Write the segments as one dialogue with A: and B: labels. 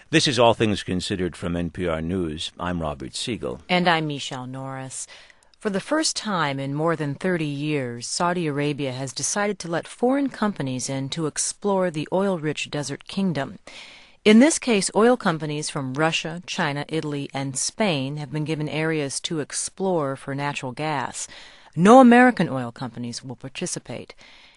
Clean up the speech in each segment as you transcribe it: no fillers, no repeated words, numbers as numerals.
A: This is All Things Considered from NPR News. I'm Robert Siegel.
B: And I'm Michelle Norris. For the first time in more than 30 years, Saudi Arabia has decided to let foreign companies in to explore the oil-rich desert kingdom. In this case, oil companies from Russia, China, Italy, and Spain have been given areas to explore for natural gas. No American oil companies will participate.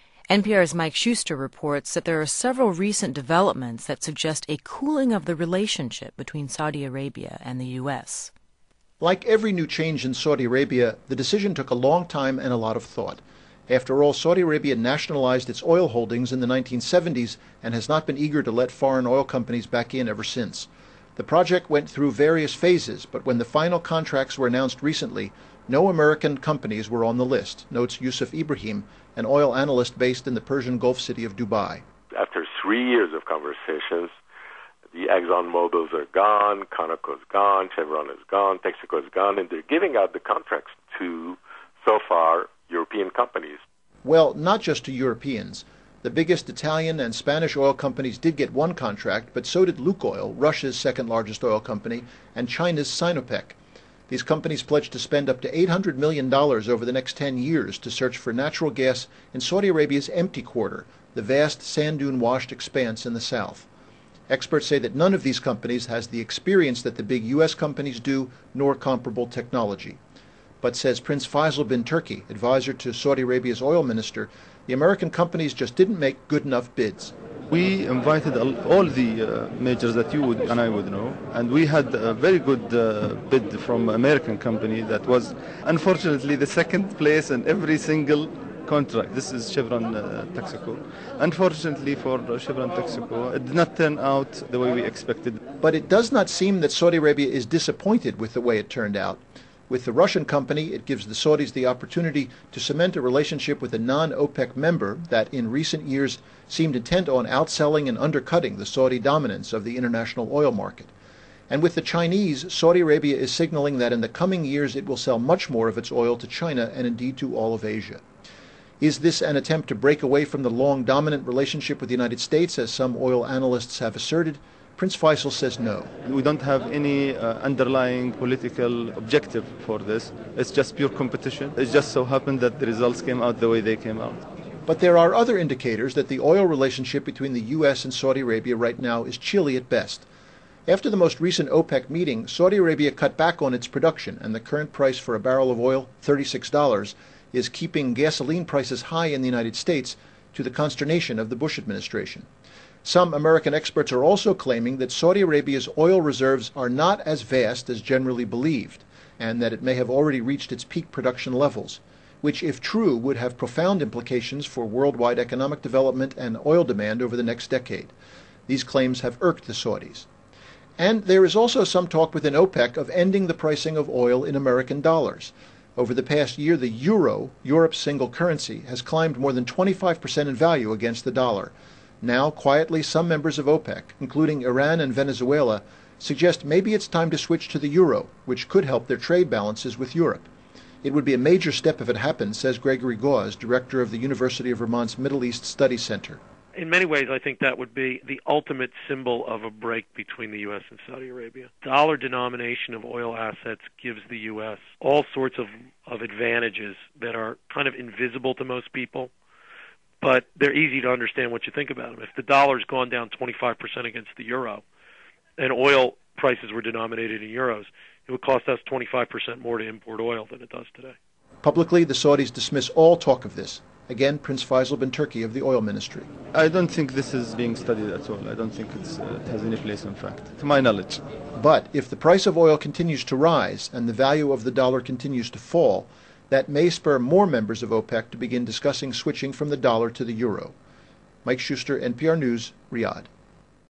B: NPR's Mike Schuster reports that there are several recent developments that suggest a cooling of the relationship between Saudi Arabia and the U.S.
C: Like every new change in Saudi Arabia, the decision took a long time and a lot of thought. After all, Saudi Arabia nationalized its oil holdings in the 1970s and has not been eager to let foreign oil companies back in ever since. The project went through various phases, but when the final contracts were announced recently, no American companies were on the list, notes Yusuf Ibrahim, an oil analyst based in the Persian Gulf city of Dubai.
D: After 3 years of conversations, the ExxonMobils are gone, Conoco's gone, Chevron is gone, Texaco is gone, and they're giving out the contracts to, so far, European companies.
C: Well, not just to Europeans. The biggest Italian and Spanish oil companies did get one contract, but so did Lukoil, Russia's second largest oil company, and China's Sinopec. These companies pledged to spend up to $800 million over the next 10 years to search for natural gas in Saudi Arabia's empty quarter, the vast sand dune-washed expanse in the south. Experts say that none of these companies has the experience that the big U.S. companies do, nor comparable technology. But, says Prince Faisal bin Turki, advisor to Saudi Arabia's oil minister, the American companies just didn't make good enough bids.
E: We invited all the majors that you would and I would know, and we had a very good bid from an American company that was, unfortunately, the second place in every single contract. This is Chevron Texaco. Unfortunately for Chevron Texaco, it did not turn out the way we expected.
C: But it does not seem that Saudi Arabia is disappointed with the way it turned out. With the Russian company, it gives the Saudis the opportunity to cement a relationship with a non-OPEC member that in recent years seemed intent on outselling and undercutting the Saudi dominance of the international oil market. And with the Chinese, Saudi Arabia is signaling that in the coming years it will sell much more of its oil to China and indeed to all of Asia. Is this an attempt to break away from the long dominant relationship with the United States, as some oil analysts have asserted? Prince Faisal says no.
E: We don't have any underlying political objective for this. It's just pure competition. It just so happened that the results came out the way they came out.
C: But there are other indicators that the oil relationship between the U.S. and Saudi Arabia right now is chilly at best. After the most recent OPEC meeting, Saudi Arabia cut back on its production, and the current price for a barrel of oil, $36, is keeping gasoline prices high in the United States, to the consternation of the Bush administration. Some American experts are also claiming that Saudi Arabia's oil reserves are not as vast as generally believed, and that it may have already reached its peak production levels, which, if true, would have profound implications for worldwide economic development and oil demand over the next decade. These claims have irked the Saudis. And there is also some talk within OPEC of ending the pricing of oil in American dollars. Over the past year, the euro, Europe's single currency, has climbed more than 25% in value against the dollar. Now, quietly, some members of OPEC, including Iran and Venezuela, suggest maybe it's time to switch to the euro, which could help their trade balances with Europe. It would be a major step if it happened, says Gregory Gause, director of the University of Vermont's Middle East Studies Center.
F: In many ways, I think that would be the ultimate symbol of a break between the U.S. and Saudi Arabia. Dollar denomination of oil assets gives the U.S. all sorts of advantages that are kind of invisible to most people, but they're easy to understand once you think about them. If the dollar's gone down 25% against the euro and oil prices were denominated in euros, it would cost us 25% more to import oil than it does today.
C: Publicly, the Saudis dismiss all talk of this. Again, Prince Faisal bin Turki of the oil ministry.
E: I don't think this is being studied at all. I don't think it has any place in fact, to my knowledge.
C: But if the price of oil continues to rise and the value of the dollar continues to fall, that may spur more members of OPEC to begin discussing switching from the dollar to the euro. Mike Schuster, NPR News, Riyadh.